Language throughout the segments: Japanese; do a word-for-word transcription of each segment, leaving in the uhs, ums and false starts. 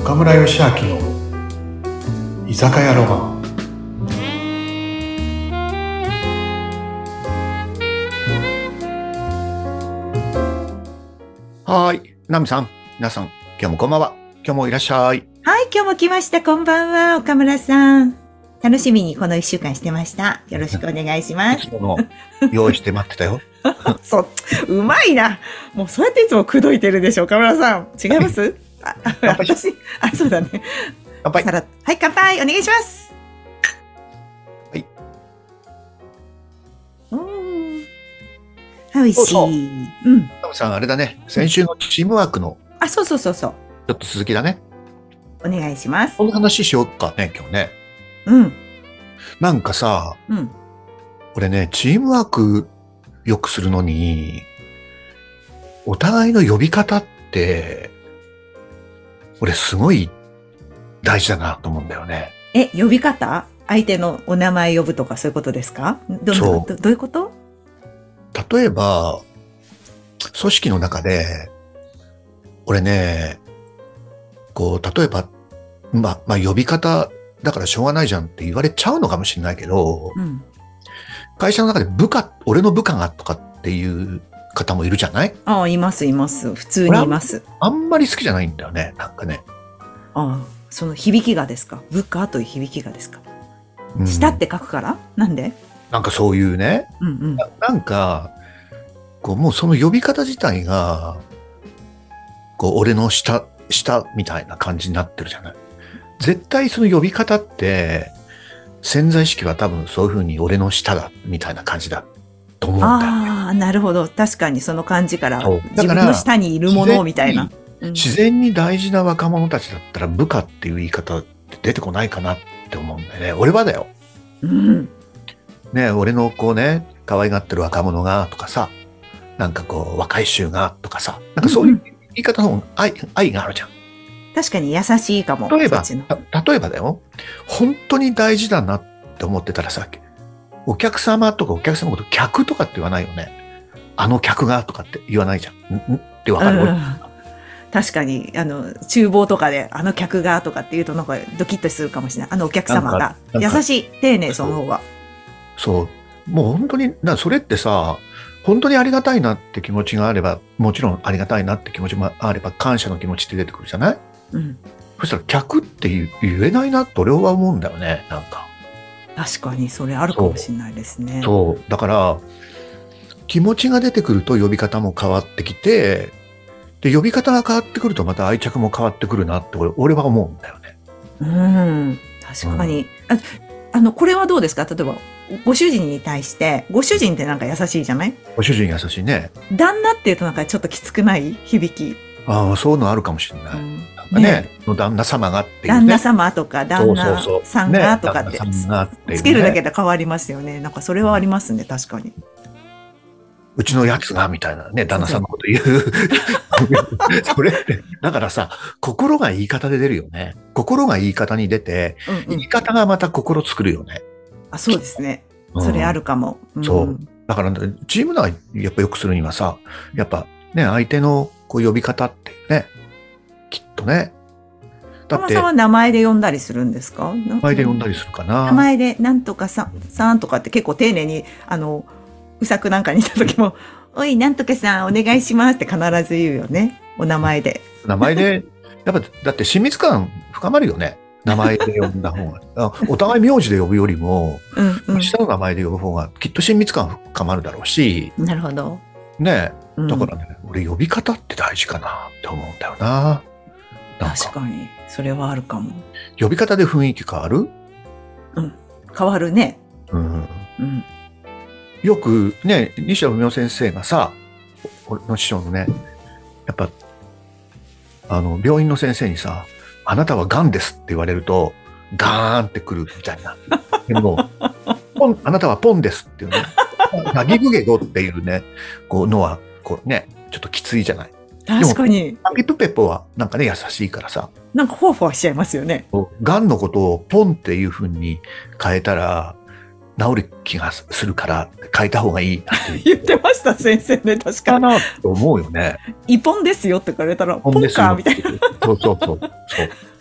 岡村義明の居酒屋ロマン。 はーい、ナミさん、皆さん、今日もこんばんは。今日もいらっしゃい。 はい、今日も来ました。こんばんは、岡村さん。楽しみにこの一週間してました。よろしくお願いします。 いつもの用意して待ってたよ。 そう、うまいな。もうそうやっていつも口説いてるでしょ、岡村さん。違いますあ、私、あ、そうだね。 乾杯。 さらはい、乾杯、お願いします。 はい。 おー。美味しい。 そうそううん。 ナミさん、あれだね。先週のチームワークのあ、そうそうそうそう。 ちょっと続きだね。 お願いします。 この話しようかね、今日ね。 うん。 なんかさ、 うん。 俺ね、チームワークよくするのに、お互いの呼び方って、俺すごい大事だなと思うんだよね。 え、呼び方？相手のお名前呼ぶとかそういうことですか？どそうどどういうこと？ 例えば、組織の中で、俺ね、こう、例えば、まあ、まあ、呼び方だからしょうがないじゃんって言われちゃうのかもしれないけど、 うん。 会社の中で部下、俺の部下がとかっていう方もいるじゃない？ ああ、いますいます。普通にいます。 あんまり好きじゃないんだよね、なんかね。 ああ、その響きがですか？部下という響きがですか？ うん、 下って書くから？なんで？ なんかそういうね、 うんうん。 ななんか、こう、もうその呼び方自体が、こう、俺の下、下みたいな感じになってるじゃない。絶対その呼び方って、潜在意識は多分そういう風に俺の下だ、みたいな感じだと思うんだよね。 ああ、なるほど。確かにその感じからそうだ自から分の下にいるものみたいな。うん自然に大事な若者たちだったら部下っていう言い方って出てこないかなって思うんだよね。俺はだよ。 うんね、俺のこうね、可愛がってる若者がとかさ、なんかこう若い衆がとかさ、なんかそういう言い方の方が愛、愛があるじゃん。 確かに優しいかも。 例えば、 そっちのた例えばだよ。本当に大事だなって思ってたらさ、お客様とかお客様のこと客とかって言わないよね。あの客がとかって言わないじゃん。んんってわかる、 うん確かに、あの、厨房とかで、あの客がとかって言うとなんかドキッとするかもしれない。あのお客様が。 なんかなんか優しい、丁寧、その方が。 そう。もう本当に、なそれってさ、本当にありがたいなって気持ちがあれば、もちろんありがたいなって気持ちもあれば、感謝の気持ちって出てくるじゃない？ うん。 そしたら客って言言えないなって俺は思うんだよね、なんか。 確かに、それあるかもしれないですね。 そう。だから、気持ちが出てくると呼び方も変わってきて、で、呼び方が変わってくるとまた愛着も変わってくるなって俺俺は思うんだよね。 うん。確かに。あ、あの、これはどうですか？例えば、ご主人に対して、ご主人ってなんか優しいじゃない？ ご主人優しいね。 旦那って言うとなんかちょっときつくない響き。 ああ、そういうのあるかもしれない。 うんなんかね、の旦那様がっていうね。 旦那様とか旦那そうそうそうさんがとかってね旦那さんがっていうねつけるだけで変わりますよね。なんかそれはありますね、確かに。 うちのやつが、みたいなね、旦那さんのこと言う。それって、だからさ、心が言い方で出るよね。心が言い方に出て、 うんうん言い方がまた心作るよね。 あ、そうですね。 うんそれあるかも。んそう。だから、チーム内やっぱ良くするにはさ、やっぱね、相手のこう呼び方ってね、きっとね。だって、 浜さんは名前で呼んだりするんですか？名名前で呼んだりするかな。 名前で、なんとかさん、さんとかって結構丁寧に、あの、うさくなんかにいた時も、おい、なんとかさんお願いしますって必ず言うよね。お名前で。 名前で、やっぱ、だって親密感深まるよね。名前で呼んだ方が。あお互い名字で呼ぶよりも、 うん下の名前で呼ぶ方がきっと親密感深まるだろうし、 うん。なるほど。 ねうんだからね、俺呼び方って大事かなって思うんだよな。なんか確かに。それはあるかも。 呼び方で雰囲気変わる？ 変わるね。 うん。 うん。 よくね、西田文夫先生がさ、俺の師匠のね、やっぱ、あの、病院の先生にさ、あなたは癌ですって言われると、ガーンってくるみたいな。でも、ポン、あなたはポンですっていうね、ナギブゲゴっていうね、こうのは、こうね、ちょっときついじゃない。 確かに。 パピプペポはなんかね、優しいからさ、 なんかふわふわしちゃいますよね。 癌のことをポンっていう風に変えたら、治る気がするから変えた方がいいなって言ってました、先生ね。確かに。 かなと思うよね。 一本ですよって言われたら、ポンですよかみたいな。 そうそうそう。そう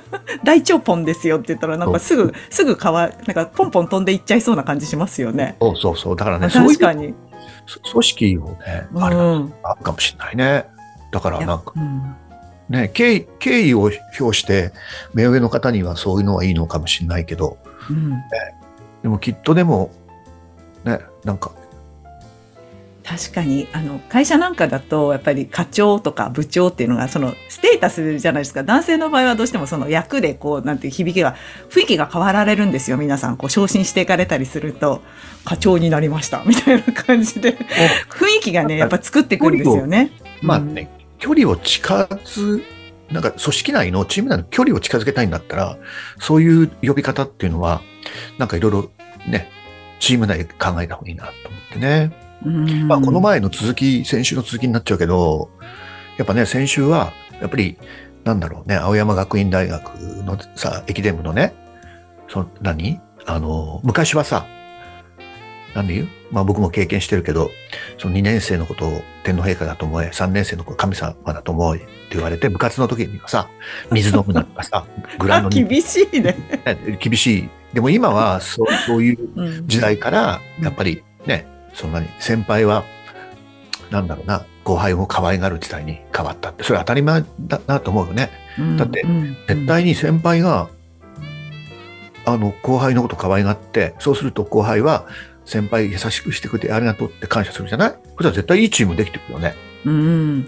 大腸ポンですよって言ったら、なんかすぐ、すぐかわ、なんかポンポン飛んでいっちゃいそうな感じしますよね。 そうそうそう。だからね、そういう確かに。 組織をね、あれうんあるかもしれないね。だからなんか、 うんね、敬意、敬意を表して、目上の方にはそういうのはいいのかもしれないけど、 うんでもきっとでも、ね、なんか、 確かに、あの、会社なんかだと、やっぱり課長とか部長っていうのが、その、ステータスじゃないですか。男性の場合はどうしてもその役で、こう、なんていう響きが、雰囲気が変わられるんですよ。皆さん、こう、昇進していかれたりすると、課長になりました、みたいな感じで、雰囲気がね、やっぱ作ってくるんですよね。 まあね、距離を近づ、なんか組織内のチーム内の距離を近づけたいんだったら、そういう呼び方っていうのは、なんかいろいろね、チーム内で考えた方がいいなと思ってね。 うんまあこの前の続き、先週の続きになっちゃうけど、やっぱね、先週は、やっぱり、なんだろうね、青山学院大学のさ、駅伝部のね、その、何あの、昔はさ、なんで言うまあ僕も経験してるけど、そのにねん生のことを天皇陛下だと思え、さんねん生のことを神様だと思えって言われて、部活の時にはさ、水飲むなとかさ、グラウンドに。 厳しいね。 厳しい。でも今はそう、そういう時代から、やっぱりね、そんなに先輩は、なんだろうな、後輩を可愛がる時代に変わったって、それ当たり前だなと思うよね。だって、絶対に先輩が、あの、後輩のこと可愛がって、そうすると後輩は、先輩優しくしてくれてありがとうって感謝するじゃない？そしたら絶対いいチームできてくるよね。 うん。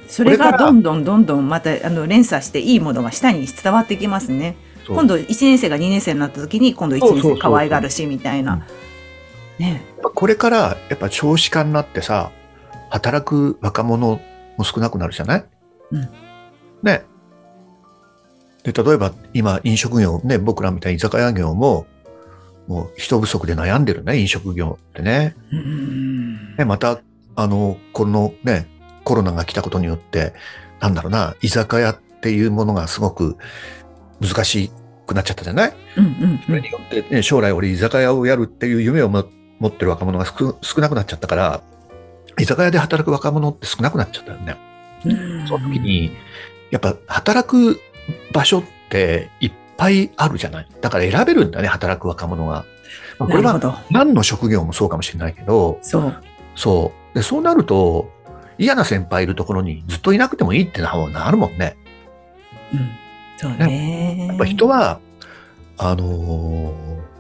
それがどんどんどんどんまた、あの、連鎖していいものが下に伝わってきますね。今度いちねん生がにねん生になった時に、今度いちねん生可愛がるし、みたいな。ね。 これから、やっぱ少子化になってさ、働く若者も少なくなるじゃない？ うん。 ね。で、例えば今飲食業ね、僕らみたいに居酒屋業も、もう人不足で悩んでるね、飲食業ってね。 うんね、また、あの、このね、コロナが来たことによって、なんだろうな、居酒屋っていうものがすごく難しくなっちゃったじゃない？ うんうん、 それによって、ね、将来俺居酒屋をやるっていう夢を持ってる若者が少なくなっちゃったから、居酒屋で働く若者って少なくなっちゃったよね。その時に、やっぱ働く場所っていっぱいあるじゃない。だから選べるんだね、働く若者が。まあ、これは何の職業もそうかもしれないけど、 そう。 そう。で、そうなると、嫌な先輩いるところにずっといなくてもいいってなるもんね。 うん。そうね。 ね、やっぱ人は、あの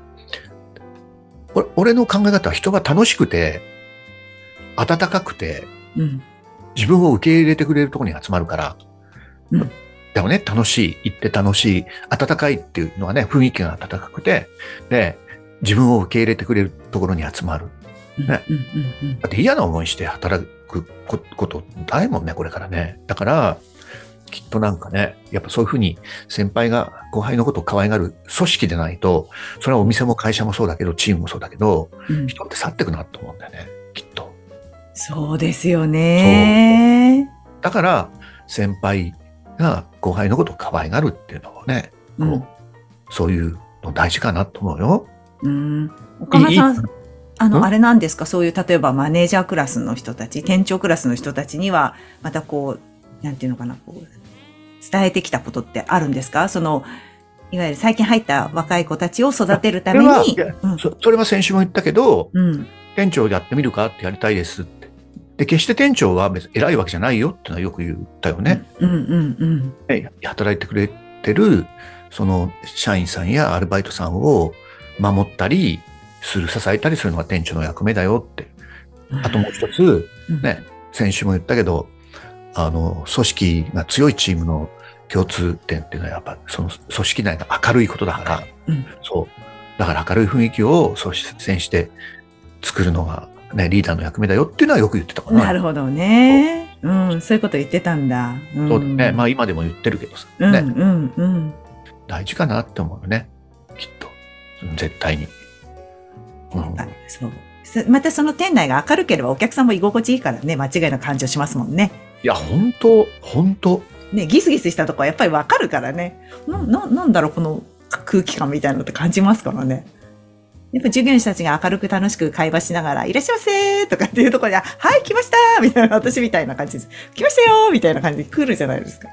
ー、俺の考え方は人は楽しくて、温かくて、 うん、 自分を受け入れてくれるところに集まるから、 うん、 でもね、楽しい、行って楽しい、温かいっていうのはね、雰囲気が温かくて、で、自分を受け入れてくれるところに集まる。ね。だって嫌な思いして働くことないもんね、これからね。だから、きっとなんかね、やっぱそういうふうに先輩が後輩のことを可愛がる組織でないと、それはお店も会社もそうだけど、チームもそうだけど、うん、人って去ってくなと思うんだよね、きっと。 そうですよね。 だから、先輩が後輩のことを可愛がるっていうのもね、こう、うん、そういうの大事かなと思うよ。 うん。岡村さん、あの、あれなんですか、そういう、例えばマネージャークラスの人たち、店長クラスの人たちには、またこう、なんていうのかな、こう、伝えてきたことってあるんですか？その、いわゆる最近入った若い子たちを育てるために。 それは、うん、そ, それは先週も言ったけど、 うん、 店長やってみるかってやりたいですって。で、決して店長は別に偉いわけじゃないよってのはよく言ったよね。 うんうんうんうん、 働いてくれてる、その、社員さんやアルバイトさんを守ったりする、支えたりするのが店長の役目だよって。あともう一つ、ね、先週も言ったけど、あの、組織が強いチームの共通点っていうのはやっぱその組織内が明るいことだから、 うん、 そう。だから明るい雰囲気を率先して作るのがね、リーダーの役目だよっていうのはよく言ってたかな。 なるほどね。うん、そういうこと言ってたんだ。 うん、そうだね。まあ今でも言ってるけどさ。 うん、 ね、 うんうん。 大事かなって思うよね。きっと。絶対に。 うん、そう。またその店内が明るければお客さんも居心地いいからね、間違いな感じをしますもんね。 いや、本当本当ね、ギスギスしたとこはやっぱりわかるからね。な、な、なんだろう、この空気感みたいなのって感じますからね。やっぱ従業員たちが明るく楽しく会話しながら、いらっしゃいませーとかっていうところで、はい、来ましたーみたいな、私みたいな感じです。来ましたよーみたいな感じで来るじゃないですか。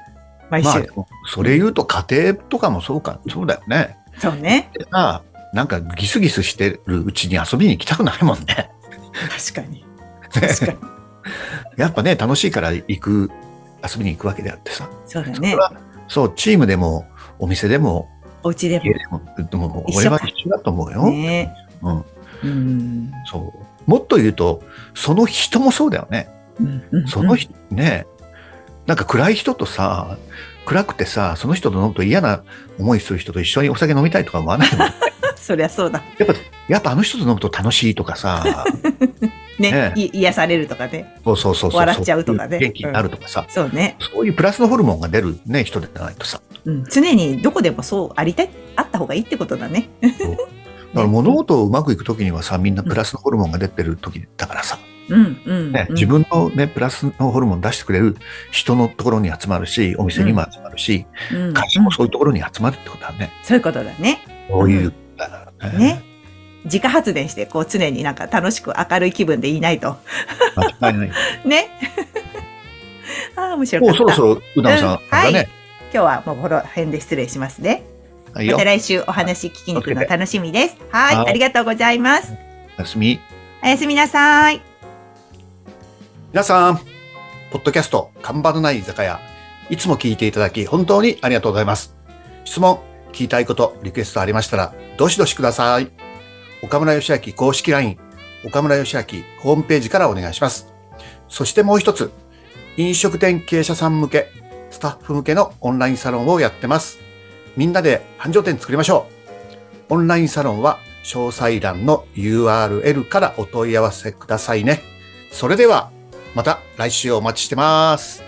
毎週。 まあ、それ言うと家庭とかもそうか、そうだよね。 そうね。 でさ、なんかギスギスしてるうちに遊びに行きたくないもんね。 確かに。確かに。 やっぱね、楽しいから行く、遊びに行くわけであってさ。 そうだね。 そう、チームでも、お店でも、 お家でも。 家でも、でも俺は一緒だと思うよ。 ね、 うん。 うん。 そう。もっと言うと、その人もそうだよね。 うんうん、 その人、ね、なんか暗い人とさ、暗くてさ、その人と飲むと嫌な思いする人と一緒にお酒飲みたいとか思わないもんね。 そりゃそうだ。 やっぱ、やっぱあの人と飲むと楽しいとかさ、 ね、 ねい癒されるとかね。 そうそうそうそう。 笑っちゃうとかね。 元気になるとかさ、 うん。そうね。 そういうプラスのホルモンが出るね、人でないとさ。 うん、常にどこでもそうありたい、あった方がいいってことだね。 だから物事をうまくいくときにはさ、みんなプラスのホルモンが出てるときだからさ、 うんうんね、 うん、 自分のね、プラスのホルモン出してくれる人のところに集まるし、お店にも集まるし、 うん、 会社もそういうところに集まるってことだね。 そういうことだね。 そういう、 うん、ね。自家発電して、こう常になんか楽しく明るい気分でいないと。 間違いない。 ね。ああ、面白かった。 もうそろそろ、うなおさん、うん、 はい。 ね、 今日はもうこの辺で失礼しますね。はい、また来週お話聞きに行くの楽しみです。はい。はい、ありがとうございます。 おやすみ。 おやすみなさい。 皆さん、ポッドキャスト、看板のない居酒屋、いつも聞いていただき、本当にありがとうございます。質問、聞きたいこと、リクエストありましたら、どしどしください。岡村義明公式 ライン、岡村義明ホームページからお願いします。そしてもう一つ、飲食店経営者さん向け、スタッフ向けのオンラインサロンをやってます。みんなで繁盛店作りましょう。オンラインサロンは詳細欄の ユーアールエル からお問い合わせくださいね。それでは、また来週お待ちしてます。